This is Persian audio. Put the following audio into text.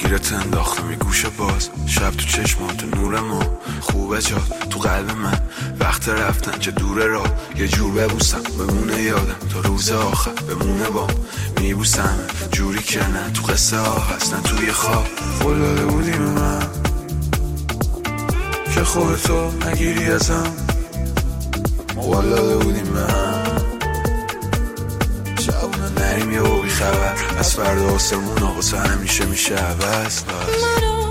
گیرت انداختم یه گوشه باز، شب تو چشمات نور ما خوبه جاد تو قلب من، وقت رفتن چه دوره را یه جور ببوسم بمونه یادم تا روز آخر بمونه با میبوسم جوری که نه تو قصه ها هست نه توی خواب. قول داده بودی به من که خودتو نگیری ازم، قول داده بودیم به هم شبونه نریم یه بی خبر از فردا آسمون ها واسه همیشه میشه عوض.